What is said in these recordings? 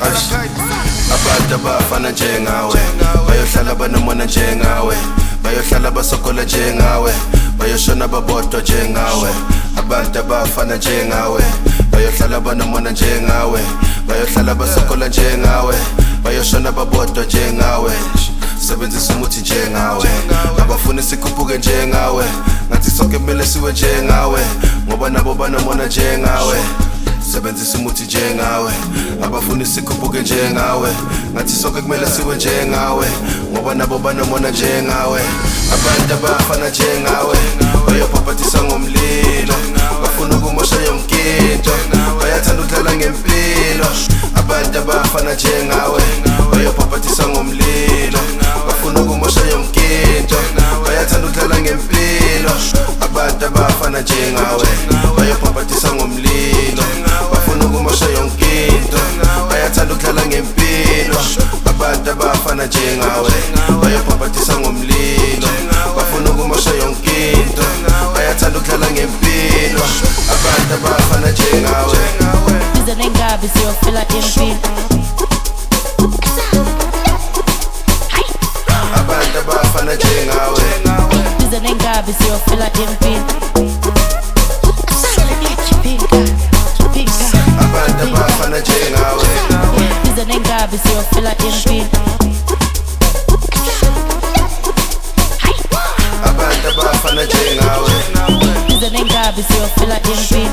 Abantu abafana njengawe bayohlala banomona njengawe, bayohlala basokola njengawe, bayoshona babodwa njengawe. Abantu abafana njengawe bayohlala banomona njengawe, bayohlala basokola njengawe, bayoshona babodwa njengawe. Sebenzisa umuthi njengawe, abafuni sikhuphuke njengawe, ngathi sonke kumele siwe njengawe, ngoba nabo banomona njengawe. Sebenzisa umuthi njengawe, abafuni sikhuphuke njengawe, ngathi sonke kumele siwe njengawe, ngoba nabo banomona njengawe. Abantu abafana njengawe bayophapathisa ngomlilo, bafuna ukumosha yonke into, bayathanda ukudlala ngempilo. Abantu abafana njengawe bayophapathisa ngomlilo, bafuna ukumosha yonke into, bayathanda ukudlala ngempilo. Abantu abafana njengawe bayophapathisa ngomlilo, bafuna ukumosha yonke into, bayathanda ukudlala ngempilo. Abantu abafana njengawe bayophapathisa ngomlilo, bafuna ukumosha yonke into, bayathanda ukudlala ngempilo. Abantu abafana njengawe Biza nengabi siyofela empini. Abantu abafana njengawe Biza nengabi siyofela empini. abantu abafana njengawe Biza nengabi siyofela empini. abantu abafana njengawe Biza nengabi siyofela empini.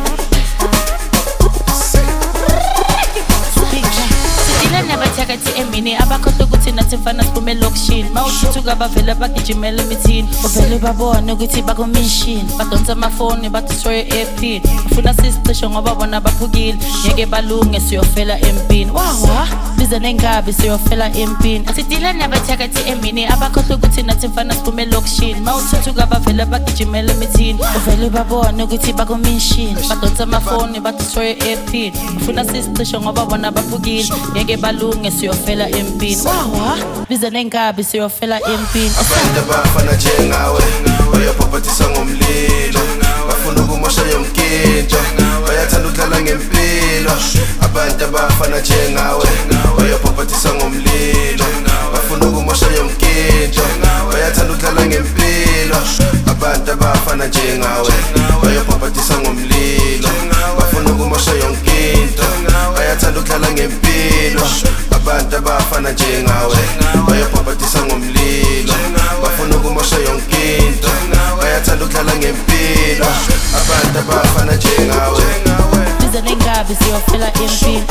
Nabathakathi emini abakhohlwa ukuthi nathi mfana siphume elokishini. Mawuthuthuka bavele bagijimela emithini, uvele babone ukuthi bakumishini, badonsa amafoni badestroye ephini. Bafuna sisicishe ngoba bona baphukile, ngeke balunge siyofela empini. Wawa biza nengabi siyofela empini. Asidile nabathakathi emini abakhohlwa ukuthi nathi mfana siphume elokishini. Mawuthuthuka bavele bagijimela emithini, uvele babone ukuthi bakumishini, badonsa amafoni badestroye ephini. Bafuna sisicishe ngoba bona baphukile, ngeke balunge siyofela empini. Wawa biza nengabi siyofela empini. Abantu abafana njengawe bayophapathisa ngomlilo, bafuna ukumosha yonke into, bayathanda ukudlala ngempilo. Abantu abafana njengawe bayophapathisa ngomlilo, bafuna ukumosha yonke into, bayathanda ukudlala ngempilo. Abantu abafana njengawe bayophapathisa ngomlilo, bafuna ukumosha yonke into, bayathanda ukudlala ngempilo. Abantu abafana njengawe bayophapathisa ngomlilo, bafuna ukumosha yonke into, bayathanda ukudlala ngempilo. Abantu abafana njengawe Biza nengabi siyofela empini.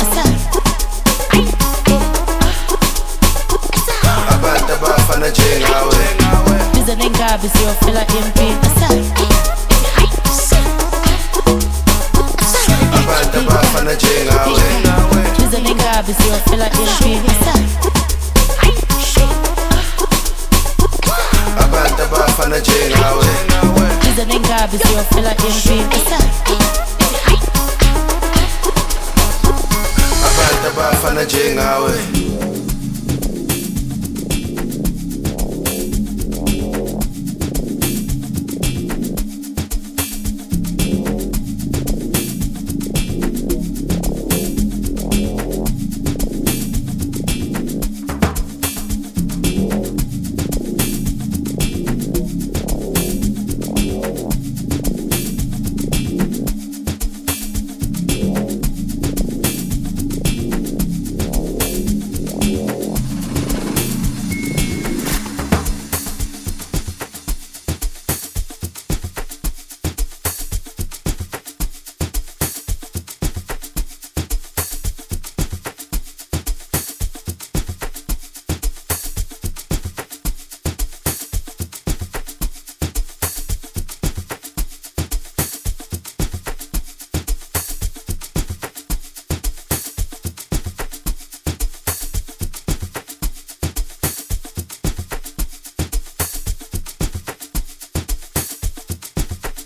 abantu abafana njengawe Biza nengabi siyofela empini. abantu abafana njengawe Biza nengabi siyofela empini. abantu abafana njengawe Biza nengabi siyofela empini. abantu abafana njengawe